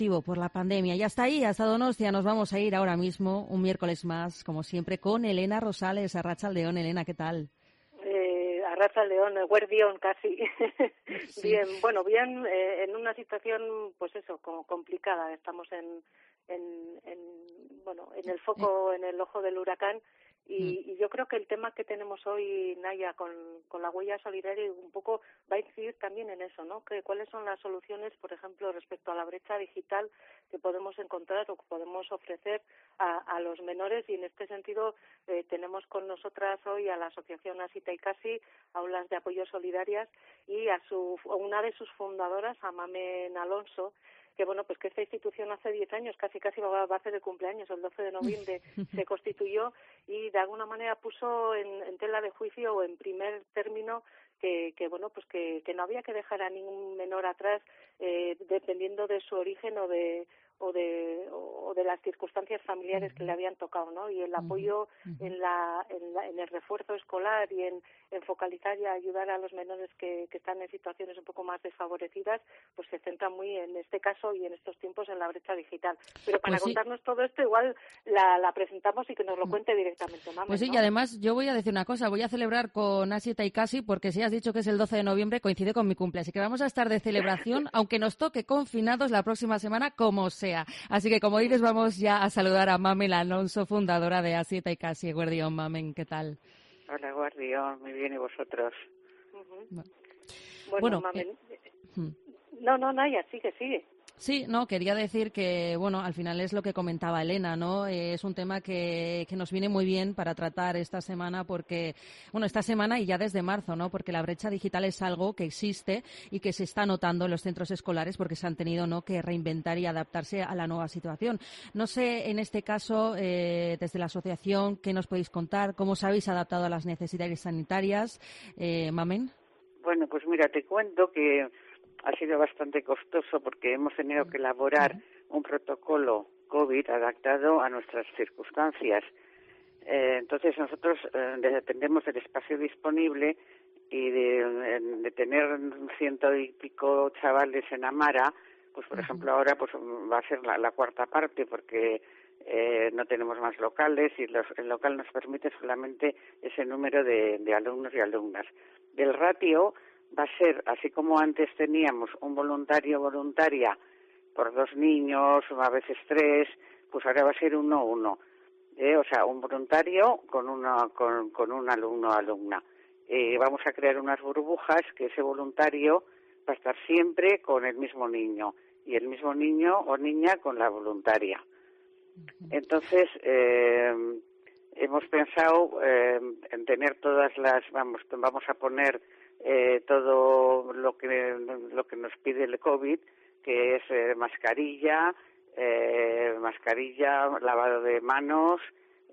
activo por la pandemia. Y hasta ahí, hasta Donostia, nos vamos a ir ahora mismo, un miércoles más, como siempre, con Elena Rosales, Arratsaldeon. Elena, ¿qué tal? Arratsaldeon, Guardión casi. Sí. Bien, bueno, bien, en una situación, pues eso, como complicada. Estamos en el foco, en el ojo del huracán. Y yo creo que el tema que tenemos hoy, Naya, con la huella solidaria, un poco va a incidir también en eso, ¿no? Que cuáles son las soluciones, por ejemplo, respecto a la brecha digital que podemos encontrar o que podemos ofrecer a los menores, y en este sentido tenemos con nosotras hoy a la Asociación Asita y Casi, Aulas de Apoyo Solidarias, y a una de sus fundadoras, a Mamen Alonso, que bueno, pues que esta institución hace 10 años, casi va a hacer el cumpleaños, el 12 de noviembre se constituyó, y de alguna manera puso en tela de juicio o en primer término que bueno, pues que no había que dejar a ningún menor atrás, dependiendo de su origen o de las circunstancias familiares que le habían tocado, ¿no? Y el apoyo en el refuerzo escolar y en focalizar y ayudar a los menores que están en situaciones un poco más desfavorecidas, pues se centra muy en este caso y en estos tiempos en la brecha digital. Pero para contarnos todo esto, igual la presentamos y que nos lo cuente directamente Mamen, Pues sí, ¿no? y además yo voy a decir una cosa, voy a celebrar con Asita y Casi, porque si has dicho que es el 12 de noviembre, coincide con mi cumple, así que vamos a estar de celebración, aunque nos toque confinados la próxima semana, como sea. Así que como dices, vamos ya a saludar a Mamen Alonso, fundadora de Asita y Casi. Guardión, Mamen, ¿qué tal? Hola, Guardión, muy bien, ¿y vosotros? Bueno, Mamen, no, Naya, sigue. Sí, no, quería decir que, bueno, al final es lo que comentaba Elena, ¿no? Es un tema que nos viene muy bien para tratar esta semana porque, bueno, esta semana y ya desde marzo, ¿no? Porque la brecha digital es algo que existe y que se está notando en los centros escolares porque se han tenido, ¿no?, que reinventar y adaptarse a la nueva situación. No sé, en este caso, desde la asociación, ¿qué nos podéis contar? ¿Cómo os habéis adaptado a las necesidades sanitarias? Mamen. Bueno, pues mira, te cuento que ha sido bastante costoso porque hemos tenido que elaborar un protocolo COVID adaptado a nuestras circunstancias. Entonces nosotros dependemos del espacio disponible y de tener 100 y pico chavales en Amara, pues por ejemplo ahora pues va a ser la cuarta parte porque no tenemos más locales y el local nos permite solamente ese número de alumnos y alumnas. Del ratio va a ser, así como antes teníamos un voluntaria por 2 niños, o a veces 3, pues ahora va a ser 1-1. O sea, un voluntario con un alumno o alumna. Vamos a crear unas burbujas que ese voluntario va a estar siempre con el mismo niño y el mismo niño o niña con la voluntaria. Entonces, hemos pensado en tener todas vamos a poner todo lo que nos pide el COVID, que es mascarilla, lavado de manos,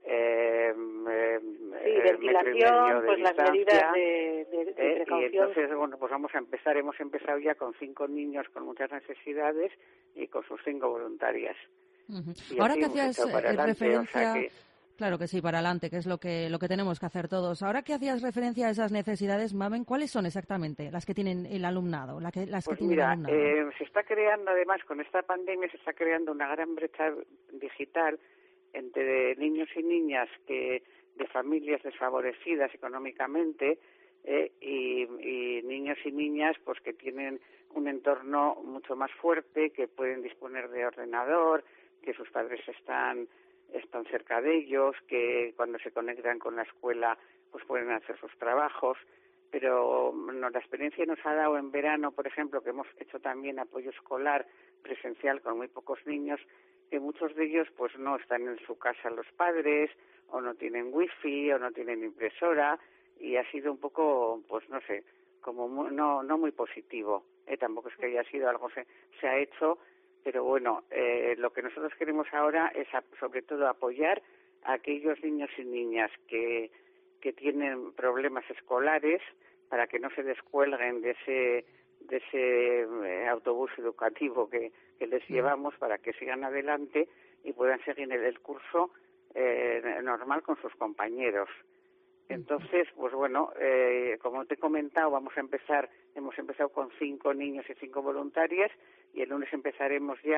ventilación, pues las medidas de precaución. Y entonces, bueno, pues hemos empezado ya con 5 niños con muchas necesidades y con sus 5 voluntarias. Ahora que hacías referencia... Claro que sí, para adelante, que es lo que tenemos que hacer todos. Ahora que hacías referencia a esas necesidades, Mamen, ¿cuáles son exactamente las que tienen el alumnado? Se está creando, además, con esta pandemia, se está creando una gran brecha digital entre niños y niñas de familias desfavorecidas económicamente y niños y niñas pues que tienen un entorno mucho más fuerte, que pueden disponer de ordenador, que sus padres están cerca de ellos, que cuando se conectan con la escuela pues pueden hacer sus trabajos, pero la experiencia nos ha dado en verano, por ejemplo, que hemos hecho también apoyo escolar presencial con muy pocos niños, que muchos de ellos pues no están en su casa los padres, o no tienen wifi, o no tienen impresora, y ha sido un poco, pues no sé, como no muy positivo. Tampoco es que haya sido algo se ha hecho, pero bueno, lo que nosotros queremos ahora es sobre todo apoyar a aquellos niños y niñas que tienen problemas escolares para que no se descuelguen de ese autobús educativo que les llevamos, para que sigan adelante y puedan seguir el curso normal con sus compañeros. Entonces, pues bueno, como te he comentado, hemos empezado con 5 niños y 5 voluntarias, y el lunes empezaremos ya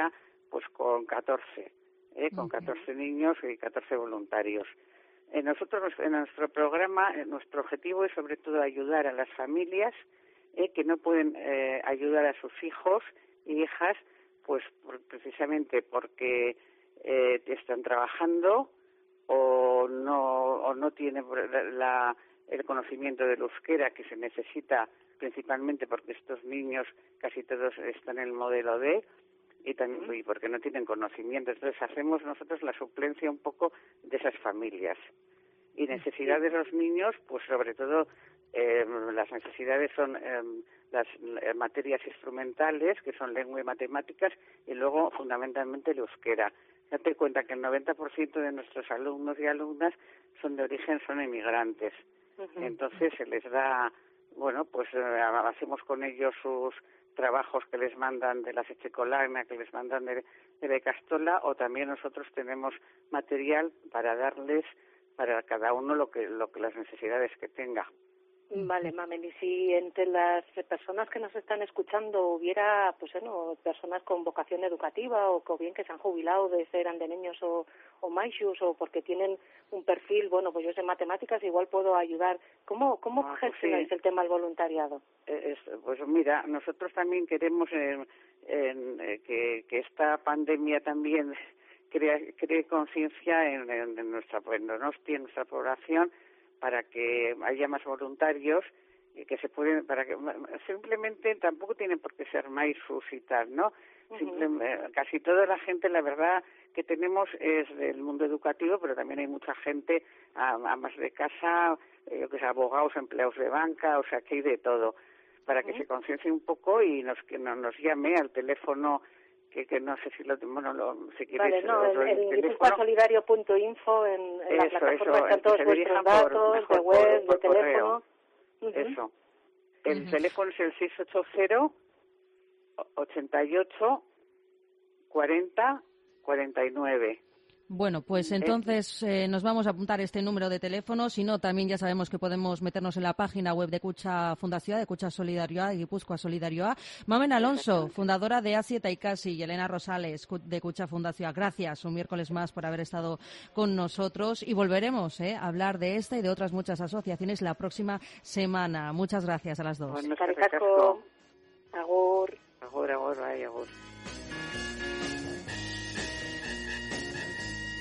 pues con 14, con 14 niños y 14 voluntarios. Nosotros, en nuestro programa, nuestro objetivo es sobre todo ayudar a las familias que no pueden ayudar a sus hijos e hijas, pues precisamente porque están trabajando o no tienen el conocimiento del euskera que se necesita, principalmente porque estos niños casi todos están en el modelo D, y también y porque no tienen conocimiento. Entonces hacemos nosotros la suplencia un poco de esas familias. Y necesidad de los niños, pues sobre todo las necesidades son las materias instrumentales, que son lengua y matemáticas, y luego fundamentalmente el euskera. Date cuenta que el 90% de nuestros alumnos y alumnas son de origen, son inmigrantes. Entonces se les da, bueno, pues hacemos con ellos sus trabajos que les mandan de la Sechecolana, que les mandan de Castola, o también nosotros tenemos material para darles para cada uno lo que las necesidades que tenga. Vale, Mamen, y si entre las personas que nos están escuchando hubiera, pues personas con vocación educativa o bien que se han jubilado de ser andeneños o maixus o porque tienen un perfil, bueno, pues yo sé matemáticas, igual puedo ayudar. ¿Cómo gestionáis el tema del voluntariado? Pues mira, nosotros también queremos que esta pandemia también cree conciencia en nuestra población, para que haya más voluntarios y que se pueden, para que simplemente tampoco tienen por qué ser maestros y tal, ¿no? Casi toda la gente, la verdad, que tenemos es del mundo educativo, pero también hay mucha gente, amas de casa, abogados, empleados de banca, o sea, que hay de todo, para que se conciencie un poco y que nos llame al teléfono que no sé si si quieres. Vale, en guipuzcoasolidario.info, en la plataforma están todos vuestros datos, de web, de teléfono. Eso. El teléfono es el 680 88 40 49. Bueno, pues entonces nos vamos a apuntar este número de teléfono. Si no, también ya sabemos que podemos meternos en la página web de Kutxa Fundazioa, de Kutxa Solidarioa, de Guipúzcoa Solidarioa. Mamen Alonso, fundadora de A7 y Casi, y Elena Rosales, de Kutxa Fundazioa. Gracias un miércoles más por haber estado con nosotros y volveremos a hablar de esta y de otras muchas asociaciones la próxima semana. Muchas gracias a las dos. Bueno, Agur. Agur, agur.